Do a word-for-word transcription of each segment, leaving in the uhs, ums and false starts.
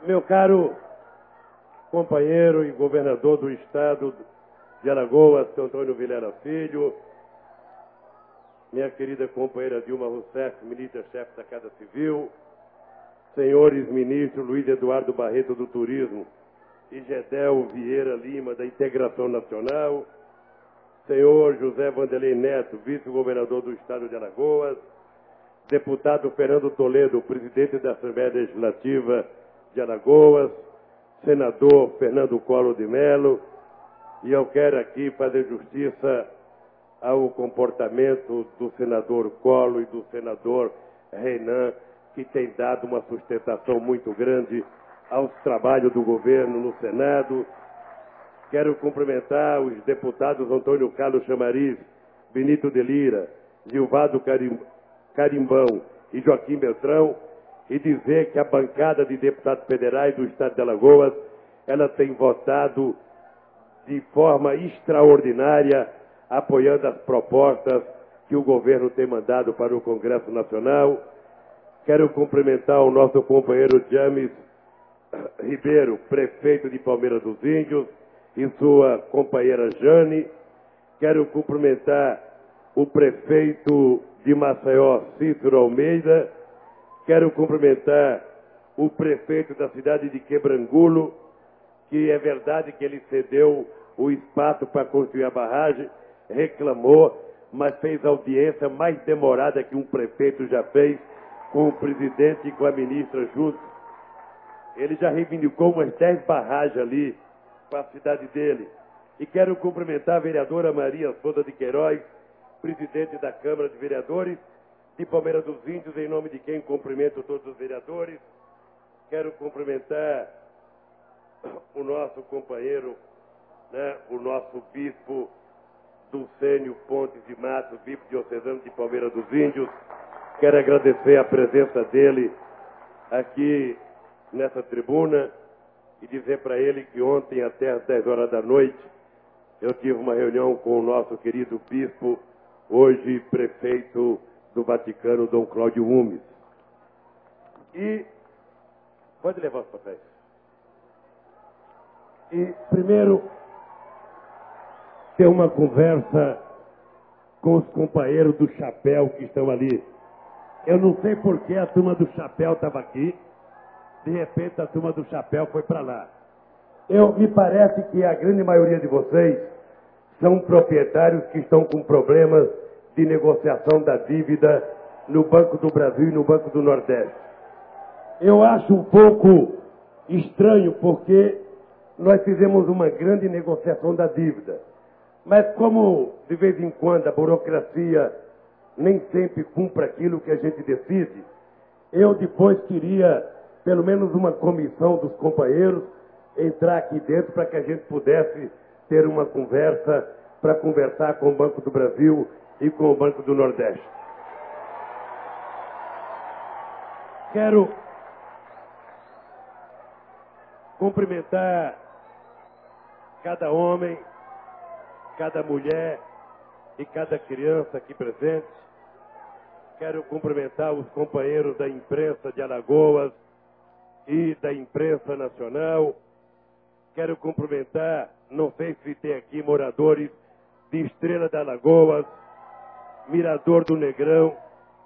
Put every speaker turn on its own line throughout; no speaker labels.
Meu caro companheiro e governador do estado de Alagoas, seu Antônio Vilela Filho, minha querida companheira Dilma Rousseff, ministra-chefe da Casa Civil, senhores ministros Luiz Eduardo Barreto do Turismo e Gedel Vieira Lima da Integração Nacional, senhor José Vanderlei Neto, vice-governador do estado de Alagoas, deputado Fernando Toledo, presidente da Assembleia Legislativa de Alagoas, senador Fernando Collor de Mello, e eu quero aqui fazer justiça ao comportamento do senador Collor e do senador Renan, que tem dado uma sustentação muito grande aos trabalhos do governo no Senado. Quero cumprimentar os deputados Antônio Carlos Chamariz, Benito de Lira, Gilvado Carimbão e Joaquim Beltrão, e dizer que a bancada de deputados federais do estado de Alagoas, ela tem votado de forma extraordinária, apoiando as propostas que o governo tem mandado para o Congresso Nacional. Quero cumprimentar o nosso companheiro James Ribeiro, prefeito de Palmeira dos Índios, e sua companheira Jane. Quero cumprimentar o prefeito de Maceió, Cícero Almeida. Quero cumprimentar o prefeito da cidade de Quebrangulo, que é verdade que ele cedeu o espaço para construir a barragem, reclamou, mas fez a audiência mais demorada que um prefeito já fez com o presidente e com a ministra juntos. Ele já reivindicou umas dez barragens ali para a cidade dele. E quero cumprimentar a vereadora Maria Souza de Queiroz, presidente da Câmara de Vereadores de Palmeira dos Índios, em nome de quem cumprimento todos os vereadores. Quero cumprimentar o nosso companheiro, né, o nosso bispo Dulcênio Pontes de Matos, bispo diocesano de Palmeira dos Índios. Quero agradecer a presença dele aqui nessa tribuna e dizer para ele que ontem, até às dez horas da noite, eu tive uma reunião com o nosso querido bispo, hoje prefeito do Vaticano, Dom Cláudio Umes. E pode levar os papéis. E primeiro ter uma conversa com os companheiros do chapéu que estão ali. Eu não sei por que a turma do chapéu estava aqui. De repente a turma do chapéu foi para lá. Eu, me parece que a grande maioria de vocês são proprietários que estão com problemas de negociação da dívida no Banco do Brasil e no Banco do Nordeste. Eu acho um pouco estranho porque nós fizemos uma grande negociação da dívida. Mas como de vez em quando a burocracia nem sempre cumpre aquilo que a gente decide, eu depois queria pelo menos uma comissão dos companheiros entrar aqui dentro para que a gente pudesse ter uma conversa, para conversar com o Banco do Brasil e com o Banco do Nordeste. Quero cumprimentar cada homem, cada mulher e cada criança aqui presente. Quero cumprimentar os companheiros da imprensa de Alagoas e da imprensa nacional. Quero cumprimentar, não sei se tem aqui moradores de Estrela da Alagoas, Mirador do Negrão,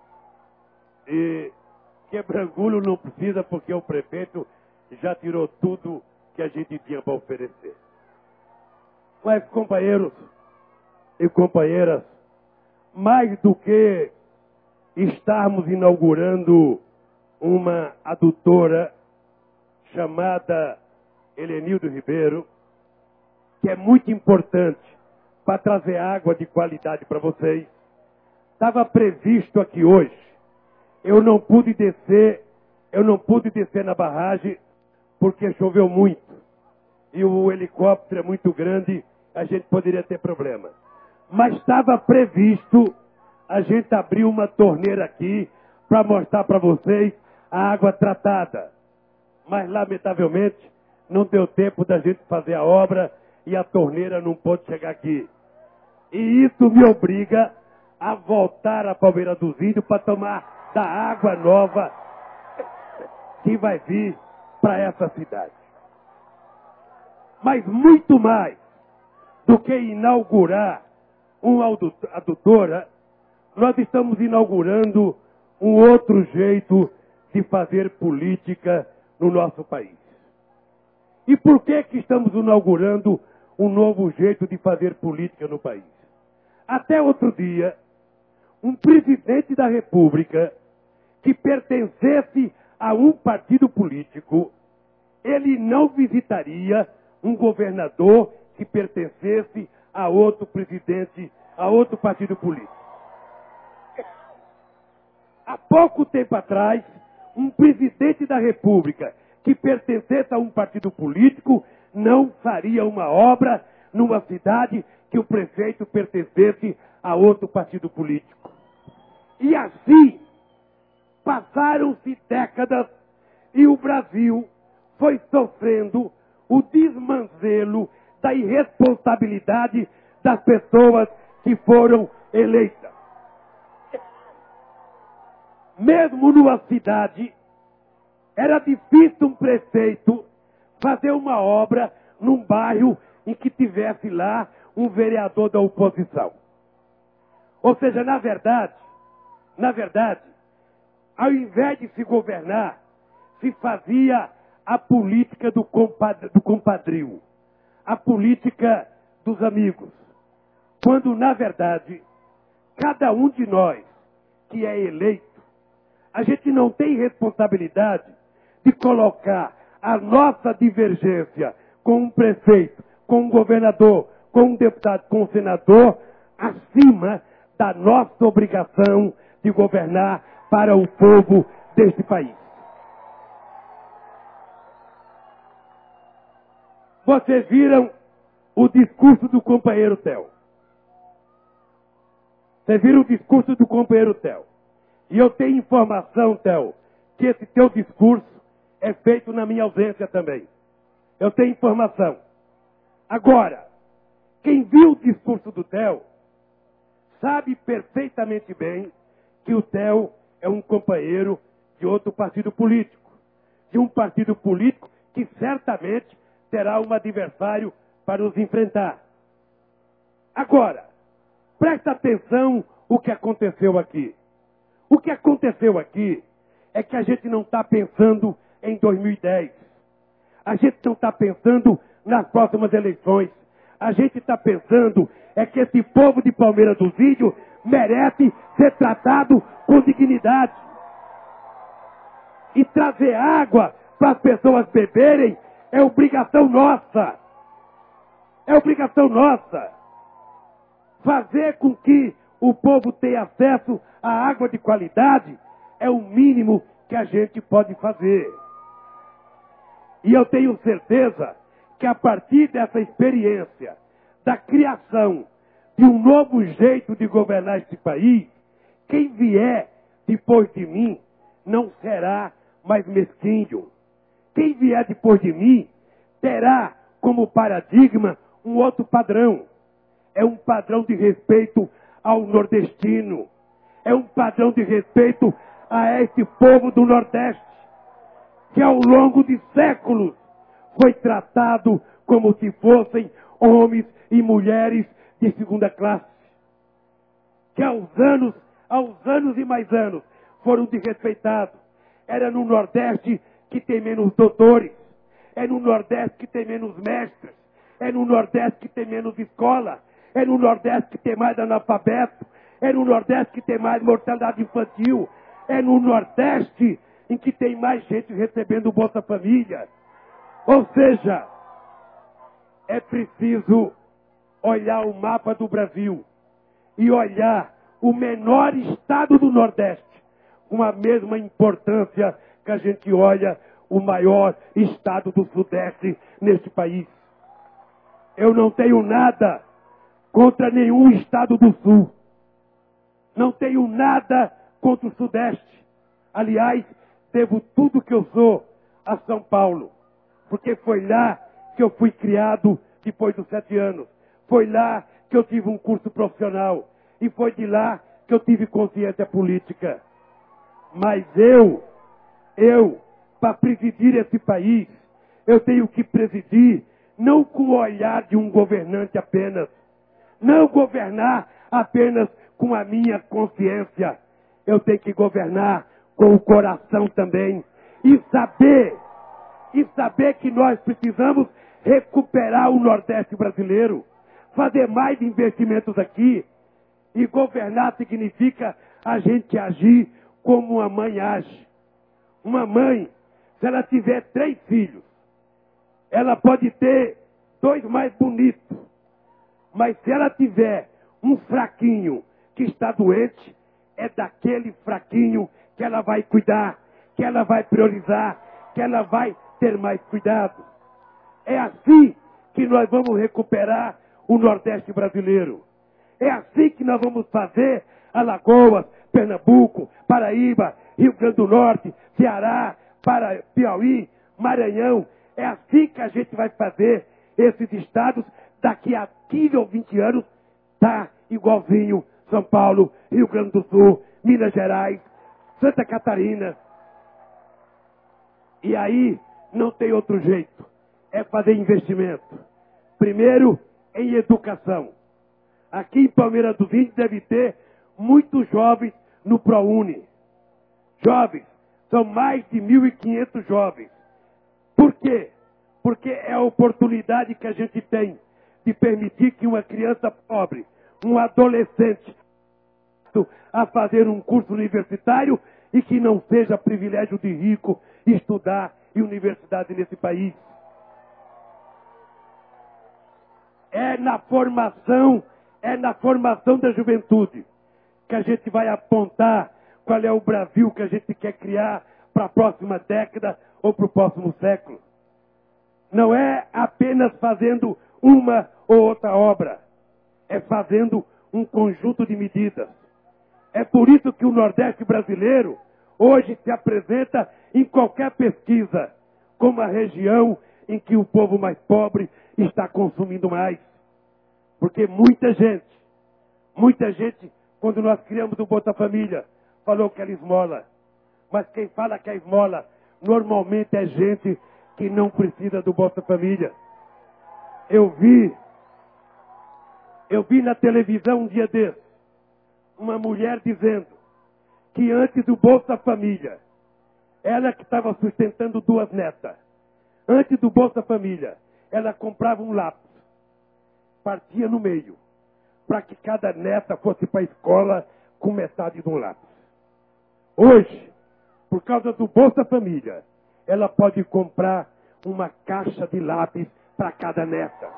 e Quebrangulo não precisa porque o prefeito já tirou tudo que a gente tinha para oferecer. Mas, companheiros e companheiras, mais do que estarmos inaugurando uma adutora chamada Helenildo Ribeiro, que é muito importante para trazer água de qualidade para vocês, estava previsto aqui hoje. Eu não pude descer, eu não pude descer na barragem porque choveu muito. E o helicóptero é muito grande, a gente poderia ter problema. Mas estava previsto a gente abrir uma torneira aqui para mostrar para vocês a água tratada. Mas, lamentavelmente, não deu tempo da gente fazer a obra e a torneira não pôde chegar aqui. E isso me obriga a voltar a Palmeira dos Índios para tomar da água nova que vai vir
para essa cidade. Mas muito mais do que inaugurar uma adutora, nós estamos inaugurando um outro jeito de fazer política no nosso país. E por que que estamos inaugurando um novo jeito de fazer política no país? Até outro dia, um presidente da República que pertencesse a um partido político, ele não visitaria um governador que pertencesse a outro presidente, a outro partido político. Há pouco tempo atrás, um presidente da República que pertencesse a um partido político não faria uma obra numa cidade que o prefeito pertencesse a outro partido político. E assim, passaram-se décadas e o Brasil foi sofrendo o desmanzelo da irresponsabilidade das pessoas que foram eleitas. Mesmo numa cidade, era difícil um prefeito fazer uma obra num bairro em que tivesse lá um vereador da oposição. Ou seja, na verdade, na verdade, ao invés de se governar, se fazia a política do, compad- do compadrio, a política dos amigos. Quando, na verdade, cada um de nós que é eleito, a gente não tem responsabilidade de colocar a nossa divergência com um prefeito, com um governador, com um deputado, com um senador, acima da nossa obrigação de governar para o povo deste país. Vocês viram o discurso do companheiro Theo. Vocês viram o discurso do companheiro Theo. E eu tenho informação, Theo, que esse teu discurso é feito na minha ausência também. Eu tenho informação. Agora, quem viu o discurso do Theo sabe perfeitamente bem que o Theo é um companheiro de outro partido político. De um partido político que certamente terá um adversário para nos enfrentar. Agora, presta atenção o que aconteceu aqui. O que aconteceu aqui é que a gente não está pensando em dois mil e dez. A gente não está pensando nas próximas eleições. A gente está pensando é que esse povo de Palmeira do Vídeo merece ser tratado com dignidade. E trazer água para as pessoas beberem é obrigação nossa. É obrigação nossa. Fazer com que o povo tenha acesso à água de qualidade é o mínimo que a gente pode fazer. E eu tenho certeza que a partir dessa experiência, da criação de um novo jeito de governar este país, quem vier depois de mim não será mais mesquinho. Quem vier depois de mim terá como paradigma um outro padrão. É um padrão de respeito ao nordestino. É um padrão de respeito a este povo do Nordeste, que ao longo de séculos foi tratado como se fossem homens e mulheres de segunda classe. Que aos anos, aos anos e mais anos, foram desrespeitados. Era no Nordeste que tem menos doutores. É no Nordeste que tem menos mestres. É no Nordeste que tem menos escola. É no Nordeste que tem mais analfabeto. É no Nordeste que tem mais mortalidade infantil. É no Nordeste em que tem mais gente recebendo Bolsa Família. Ou seja, é preciso olhar o mapa do Brasil e olhar o menor estado do Nordeste com a mesma importância que a gente olha o maior estado do Sudeste neste país. Eu não tenho nada contra nenhum estado do Sul. Não tenho nada contra o Sudeste. Aliás, devo tudo que eu sou a São Paulo. Porque foi lá que eu fui criado depois dos sete anos. Foi lá que eu tive um curso profissional. E foi de lá que eu tive consciência política. Mas eu, eu, para presidir esse país, eu tenho que presidir não com o olhar de um governante apenas, não governar apenas com a minha consciência. Eu tenho que governar com o coração também e saber, e saber que nós precisamos recuperar o Nordeste brasileiro, fazer mais investimentos aqui. E governar significa a gente agir como uma mãe age. Uma mãe, se ela tiver três filhos, ela pode ter dois mais bonitos, mas se ela tiver um fraquinho que está doente, é daquele fraquinho que ela vai cuidar, que ela vai priorizar, que ela vai ter mais cuidado. É assim que nós vamos recuperar o Nordeste brasileiro. É assim que nós vamos fazer Alagoas, Pernambuco, Paraíba, Rio Grande do Norte, Ceará, para Piauí, Maranhão. É assim que a gente vai fazer esses estados daqui a quinze ou vinte anos, tá igualzinho São Paulo, Rio Grande do Sul, Minas Gerais, Santa Catarina. E aí não tem outro jeito. É fazer investimento. Primeiro, em educação. Aqui em Palmeira dos Índios deve ter muitos jovens no ProUni. Jovens, são mais de mil e quinhentos jovens. Por quê? Porque é a oportunidade que a gente tem de permitir que uma criança pobre, um adolescente, a fazer um curso universitário e que não seja privilégio de rico estudar em universidade nesse país. É na formação, é na formação da juventude que a gente vai apontar qual é o Brasil que a gente quer criar para a próxima década ou para o próximo século. Não é apenas fazendo uma ou outra obra, é fazendo um conjunto de medidas. É por isso que o Nordeste brasileiro hoje se apresenta em qualquer pesquisa como a região em que o povo mais pobre está consumindo mais. Porque muita gente, muita gente, quando nós criamos o Bolsa Família, falou que era esmola. Mas quem fala que é esmola, normalmente é gente que não precisa do Bolsa Família. Eu vi, eu vi na televisão um dia desses, uma mulher dizendo que antes do Bolsa Família, ela que estava sustentando duas netas, antes do Bolsa Família, ela comprava um lápis, partia no meio, para que cada neta fosse para a escola com metade de um lápis. Hoje, por causa do Bolsa Família, ela pode comprar uma caixa de lápis para cada neta.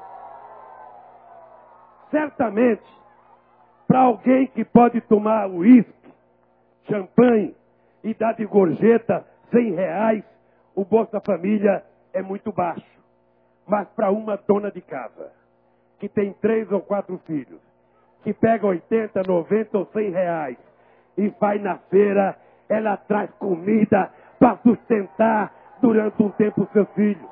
Certamente, para alguém que pode tomar uísque, champanhe e dar de gorjeta cem reais, o Bolsa Família é muito baixo. Mas para uma dona de casa, que tem três ou quatro filhos, que pega oitenta, noventa ou cem reais e vai na feira, ela traz comida para sustentar durante um tempo seus filhos.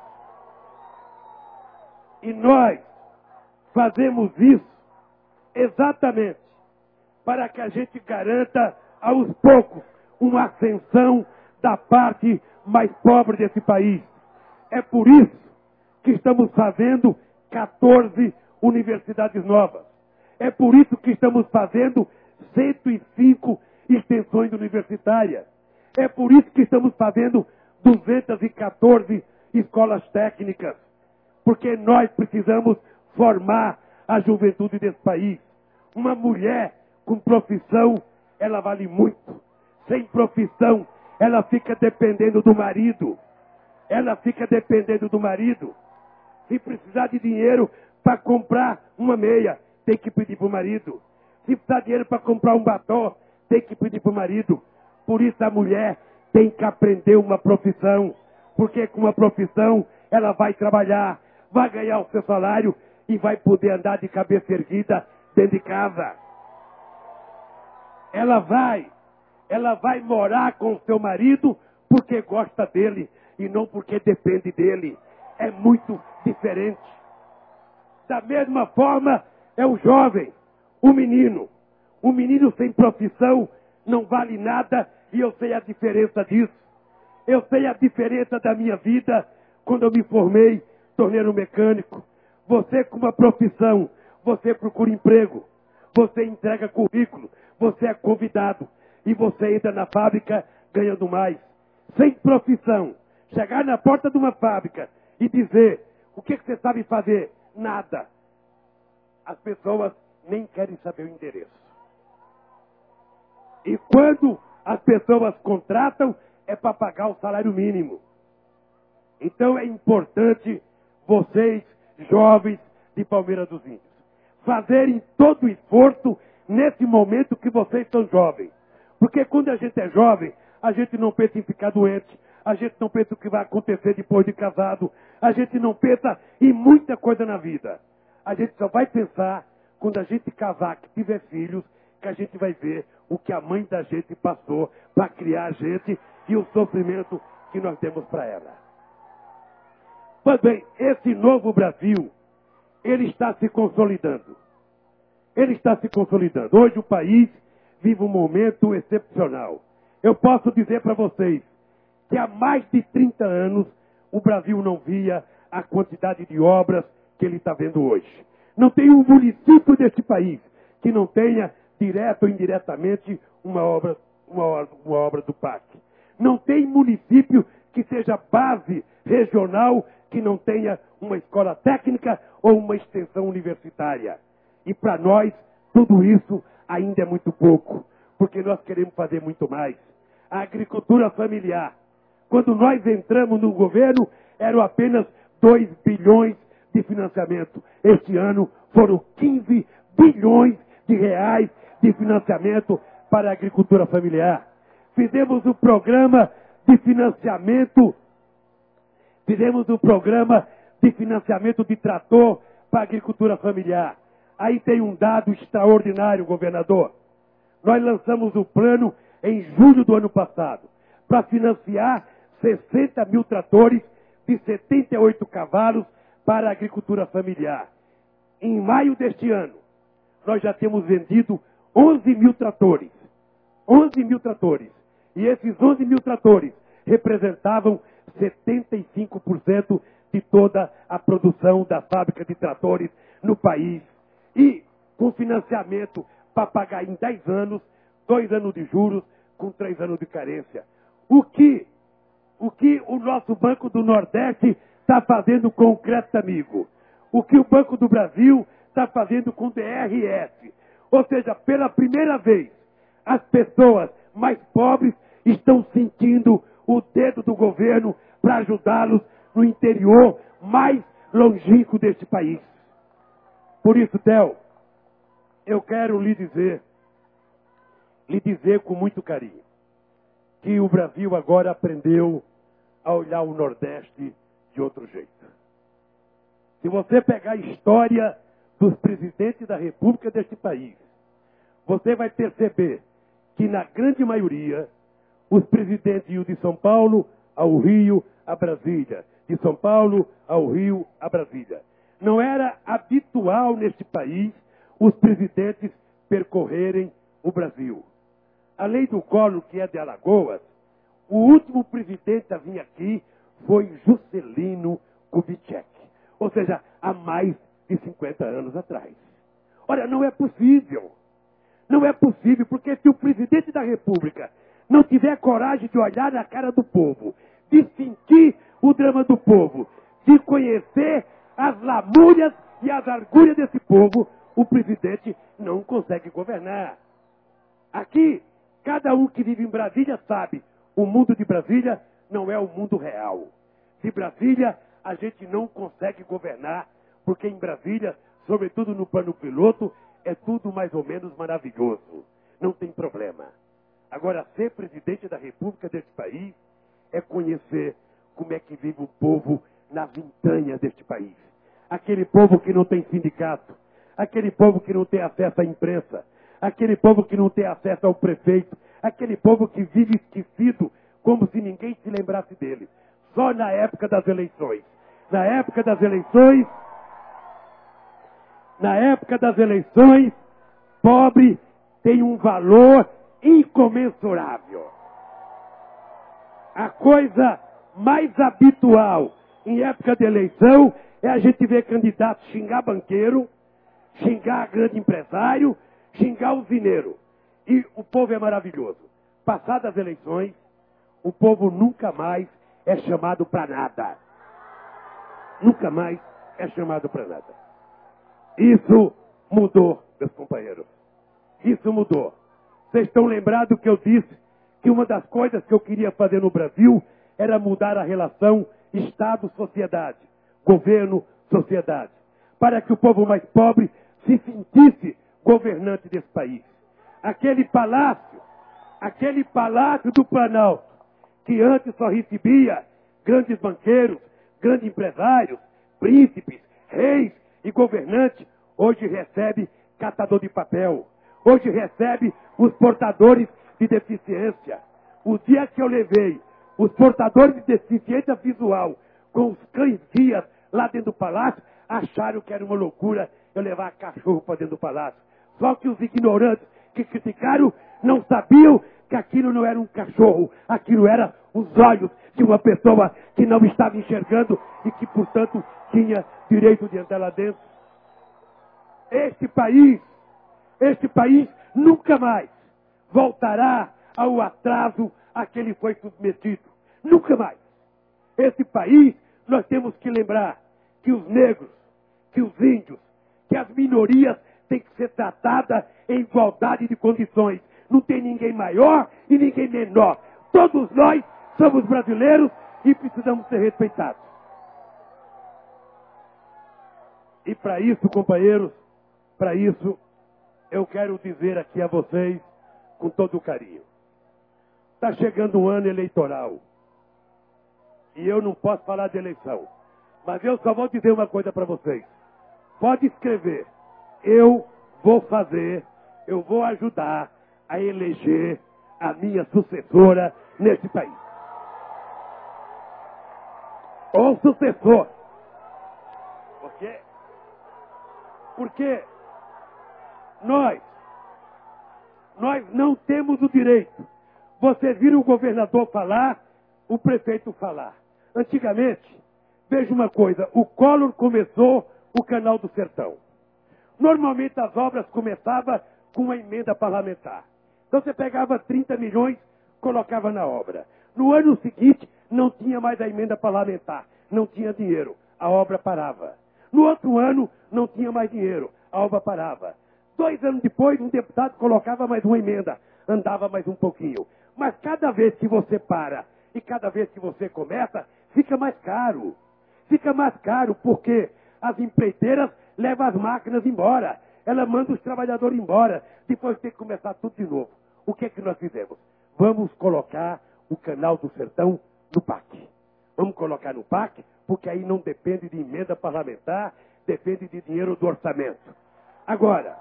E nós fazemos isso exatamente para que a gente garanta aos poucos uma ascensão da parte mais pobre desse país. É por isso que estamos fazendo quatorze universidades novas. É por isso que estamos fazendo cento e cinco extensões universitárias. É por isso que estamos fazendo duzentas e quatorze escolas técnicas. Porque nós precisamos formar a juventude desse país. Uma mulher com profissão, ela vale muito. Sem profissão, ela fica dependendo do marido. Ela fica dependendo do marido. Se precisar de dinheiro para comprar uma meia, tem que pedir para o marido. Se precisar de dinheiro para comprar um batom, tem que pedir para o marido. Por isso a mulher tem que aprender uma profissão. Porque com uma profissão, ela vai trabalhar, vai ganhar o seu salário e vai poder andar de cabeça erguida dentro de casa. Ela vai, ela vai morar com o seu marido porque gosta dele e não porque depende dele. É muito diferente. Da mesma forma, é o jovem, o menino. O menino sem profissão não vale nada e eu sei a diferença disso. Eu sei a diferença da minha vida quando eu me formei, torneiro mecânico. Você com uma profissão, você procura emprego, você entrega currículo, você é convidado e você entra na fábrica ganhando mais. Sem profissão, chegar na porta de uma fábrica e dizer o que, que você sabe fazer? Nada. As pessoas nem querem saber o endereço. E quando as pessoas contratam, é para pagar o salário mínimo. Então é importante vocês, jovens de Palmeira dos Índios, fazerem todo o esforço nesse momento que vocês são jovens. Porque quando a gente é jovem, a gente não pensa em ficar doente, a gente não pensa o que vai acontecer depois de casado, a gente não pensa em muita coisa na vida. A gente só vai pensar quando a gente casar, que tiver filhos, que a gente vai ver o que a mãe da gente passou para criar a gente e o sofrimento que nós temos para ela. Pois bem, esse novo Brasil, ele está se consolidando. Ele está se consolidando. Hoje o país vive um momento excepcional. Eu posso dizer para vocês que há mais de trinta anos o Brasil não via a quantidade de obras que ele está vendo hoje. Não tem um município deste país que não tenha, direto ou indiretamente, uma obra, uma obra, uma obra do P A C. Não tem município que seja base regional que não tenha uma escola técnica ou uma extensão universitária. E para nós, tudo isso ainda é muito pouco, porque nós queremos fazer muito mais. A agricultura familiar. Quando nós entramos no governo, eram apenas dois bilhões de financiamento. Este ano foram quinze bilhões de reais de financiamento para a agricultura familiar. Fizemos o programa de financiamento, fizemos o programa de financiamento de trator para a agricultura familiar. Aí tem um dado extraordinário, governador. Nós lançamos o plano em julho do ano passado para financiar sessenta mil tratores de setenta e oito cavalos para a agricultura familiar. Em maio deste ano, nós já temos vendido onze mil tratores. onze mil tratores. E esses onze mil tratores representavam setenta e cinco por cento de toda a produção da fábrica de tratores no país. E com financiamento para pagar em dez anos, dois anos de juros, com três anos de carência. O que, o que o nosso Banco do Nordeste está fazendo com o crédito amigo? O que o Banco do Brasil está fazendo com o D R S? Ou seja, pela primeira vez, as pessoas mais pobres estão sentindo o dedo do governo para ajudá-los no interior mais longínquo deste país. Por isso, Theo, eu quero lhe dizer, lhe dizer com muito carinho, que o Brasil agora aprendeu a olhar o Nordeste de outro jeito. Se você pegar a história dos presidentes da República deste país, você vai perceber que, na grande maioria, os presidentes iam de São Paulo ao Rio, a Brasília. De São Paulo ao Rio, a Brasília. Não era habitual neste país os presidentes percorrerem o Brasil. Além do Collor, que é de Alagoas, o último presidente a vir aqui foi Juscelino Kubitschek. Ou seja, há mais de cinquenta anos atrás. Olha, não é possível. Não é possível, porque se o presidente da República não tiver coragem de olhar na cara do povo, de sentir o drama do povo, de conhecer as lamúrias e as argúrias desse povo, o presidente não consegue governar. Aqui, cada um que vive em Brasília sabe, o mundo de Brasília não é o mundo real. De Brasília, a gente não consegue governar, porque em Brasília, sobretudo no plano piloto, é tudo mais ou menos maravilhoso. Não tem problema. Agora, ser presidente da República deste país é conhecer como é que vive o povo nas entranhas deste país. Aquele povo que não tem sindicato, aquele povo que não tem acesso à imprensa, aquele povo que não tem acesso ao prefeito, aquele povo que vive esquecido, como se ninguém se lembrasse dele. Só na época das eleições. Na época das eleições, na época das eleições, pobre tem um valor incomensurável. A coisa mais habitual em época de eleição é a gente ver candidato xingar banqueiro, xingar grande empresário, xingar usineiro. E o povo é maravilhoso. Passadas as eleições, o povo nunca mais é chamado para nada. Nunca mais é chamado para nada. Isso mudou, meus companheiros. Isso mudou. Vocês estão lembrados que eu disse que uma das coisas que eu queria fazer no Brasil era mudar a relação Estado-sociedade, governo-sociedade, para que o povo mais pobre se sentisse governante desse país. Aquele palácio, aquele palácio do Planalto, que antes só recebia grandes banqueiros, grandes empresários, príncipes, reis e governantes, hoje recebe catador de papel, hoje recebe os portadores de deficiência. O dia que eu levei os portadores de deficiência visual com os cães guias lá dentro do palácio, acharam que era uma loucura eu levar cachorro para dentro do palácio. Só que os ignorantes que criticaram não sabiam que aquilo não era um cachorro, aquilo era os olhos de uma pessoa que não estava enxergando e que, portanto, tinha direito de entrar lá dentro. Este país, este país nunca mais voltará ao atraso a que ele foi submetido. Nunca mais. Esse país, nós temos que lembrar que os negros, que os índios, que as minorias têm que ser tratadas em igualdade de condições. Não tem ninguém maior e ninguém menor. Todos nós somos brasileiros e precisamos ser respeitados. E para isso, companheiros, para isso, eu quero dizer aqui a vocês, com todo o carinho. Está chegando um ano eleitoral. E eu não posso falar de eleição. Mas eu só vou dizer uma coisa para vocês. Pode escrever. Eu vou fazer, eu vou ajudar a eleger a minha sucessora nesse país. Ou sucessor. Por quê? Porque nós, nós não temos o direito. Vocês viram o governador falar, o prefeito falar. Antigamente, veja uma coisa, o Collor começou o Canal do Sertão. Normalmente as obras começavam com uma emenda parlamentar. Então você pegava trinta milhões, colocava na obra. No ano seguinte, não tinha mais a emenda parlamentar, não tinha dinheiro, a obra parava. No outro ano, não tinha mais dinheiro, a obra parava. Dois anos depois, um deputado colocava mais uma emenda, andava mais um pouquinho. Mas cada vez que você para e cada vez que você começa, fica mais caro. Fica mais caro porque as empreiteiras levam as máquinas embora. Ela manda os trabalhadores embora. Depois tem que começar tudo de novo. O que é que nós fizemos? Vamos colocar o Canal do Sertão no P A C. Vamos colocar no P A C, porque aí não depende de emenda parlamentar, depende de dinheiro do orçamento. Agora,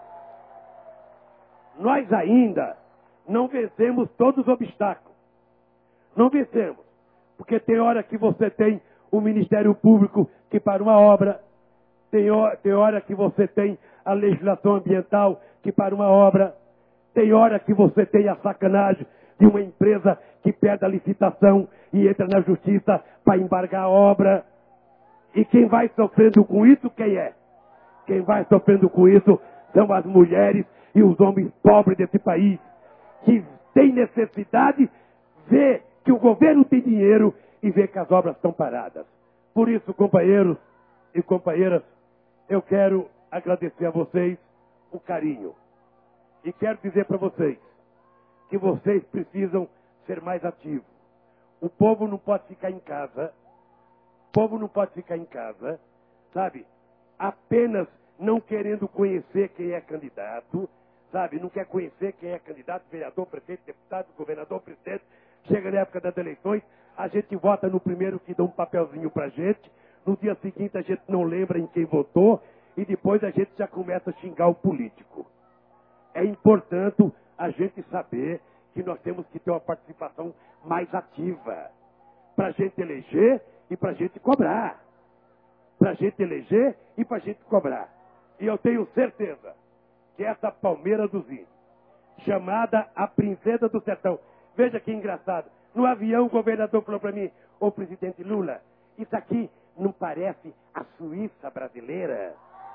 nós ainda não vencemos todos os obstáculos. Não vencemos. Porque tem hora que você tem o Ministério Público que para uma obra, tem hora, tem hora que você tem a legislação ambiental que para uma obra, tem hora que você tem a sacanagem de uma empresa que perde a licitação e entra na justiça para embargar a obra. E quem vai sofrendo com isso, quem é? Quem vai sofrendo com isso são as mulheres e os homens pobres desse país, que têm necessidade, vê que o governo tem dinheiro e vê que as obras estão paradas. Por isso, companheiros e companheiras, eu quero agradecer a vocês o carinho. E quero dizer para vocês que vocês precisam ser mais ativos. O povo não pode ficar em casa. O povo não pode ficar em casa, sabe? Apenas não querendo conhecer quem é candidato, sabe? Não quer conhecer quem é candidato, vereador, prefeito, deputado, governador, presidente. Chega na época das eleições, a gente vota no primeiro que dá um papelzinho pra gente. No dia seguinte a gente não lembra em quem votou e depois a gente já começa a xingar o político. É importante a gente saber que nós temos que ter uma participação mais ativa para a gente eleger e para a gente cobrar. Para a gente eleger e para a gente cobrar. E eu tenho certeza que essa Palmeira dos Índios, chamada a Princesa do Sertão, veja que engraçado, No avião, o governador falou para mim, ô presidente Lula, isso aqui não parece a Suíça brasileira?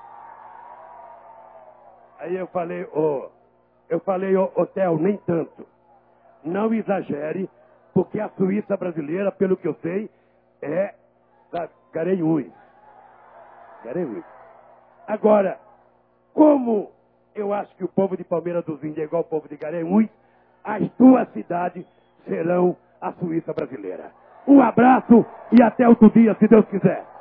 Aí eu falei, ô, eu falei, ô, hotel, nem tanto. Não exagere, porque a Suíça brasileira, pelo que eu sei, é Garanhuns. Garanhuns. Agora, como eu acho que o povo de Palmeira dos Índios é igual ao povo de Garanhuns, as duas cidades serão a Suíça brasileira. Um abraço e até outro dia, se Deus quiser.